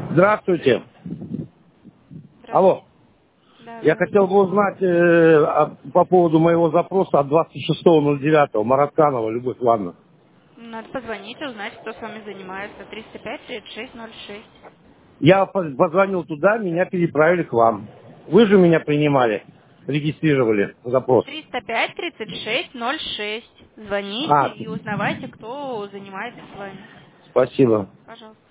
Здравствуйте. Алло. Да, Я хотел бы узнать по поводу моего запроса от 26.09. Маратканова Любовь Ивановна. надо позвонить, узнать, кто с вами занимается. 305-3606. Я позвонил туда, меня переправили к вам. Вы же меня принимали, регистрировали запрос. 305-3606. Звоните А, и узнавайте, кто занимается с вами. спасибо. Пожалуйста.